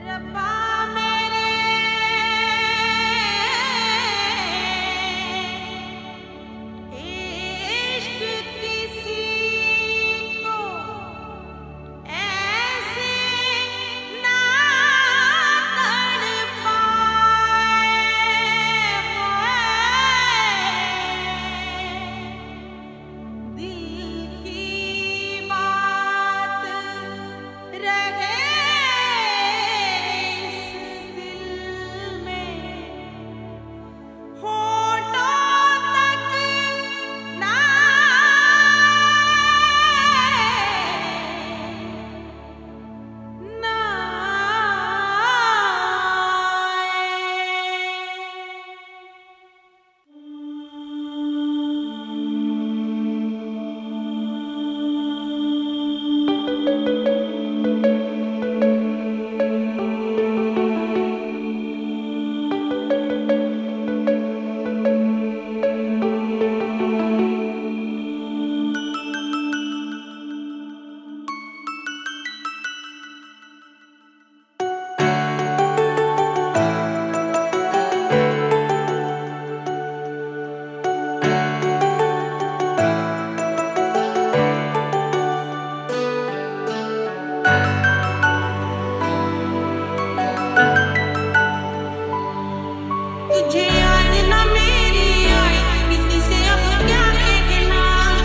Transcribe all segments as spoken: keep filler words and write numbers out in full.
रब्बा मेरे इश्क किसी को ऐसे ना तड़पाए, दिल की बात रहे इस दिल में, होठों तक ना आए, ना तुझे याद ना मेरी आई, किसी से अब क्या कहना।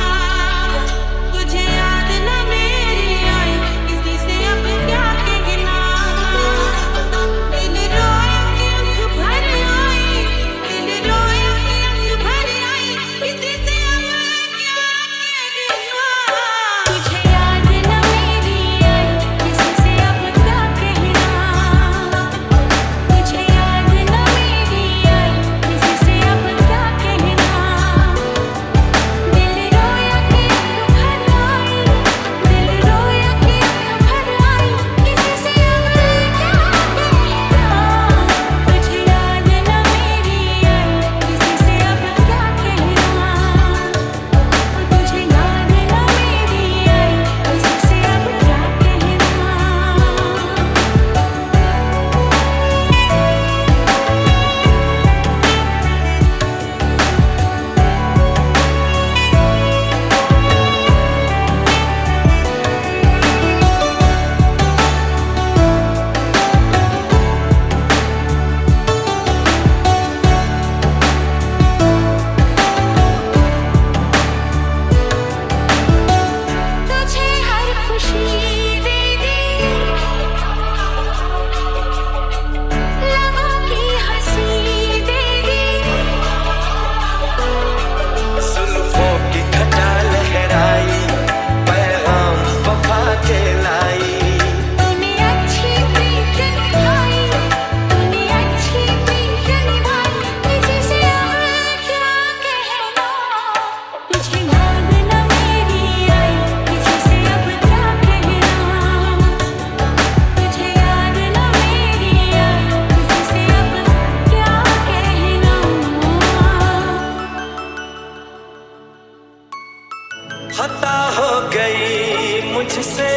तुझे याद ना मेरी आई, किसी से अब क्या कहना। दिल रोया कि आँख भर आई, दिल रोया कि आँख भर आई, किसी से अब क्या कहना। तुझे याद ना मेरी आई, किसी से अब क्या कहना। तुझे याद ना मेरी आई, किसी से अब क्या कहना। दिल रोया कि आँख भर आई, दिल रोया कि आँख भर आई, किसी से अब क्या कहना। तुझे याद ना मेरी आई, किसी से अब क्या कहना। तुझे याद ना मेरी आई, किसी से अब क्या तुझे हर खुशी दे दी, लबों की हंसी दे दी, जुल्फों की घटा लहराई, पैगाम वफा के लाई। तूने अच्छी प्रीत निभाई, तूने अच्छी प्रीत निभाई, किसी से अब क्या कहना। तुझे याद ना मेरी आई, किसी से अब क्या कहना। तुझे याद ना मेरी आई, किसी से अब क्या कहना। खता हो गई मुझसे,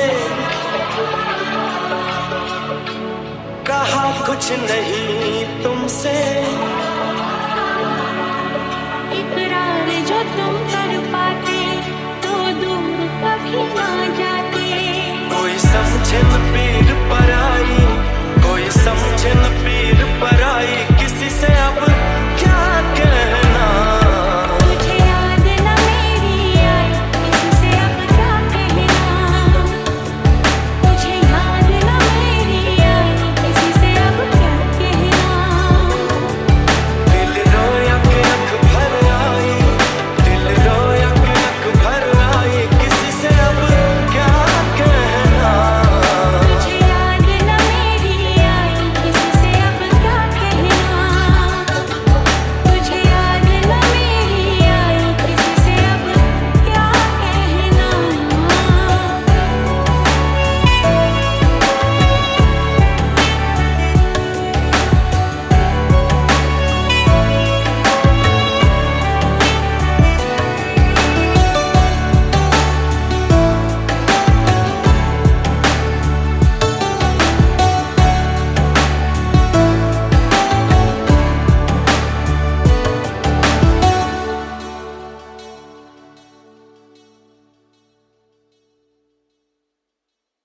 कहा कुछ नहीं तुमसे।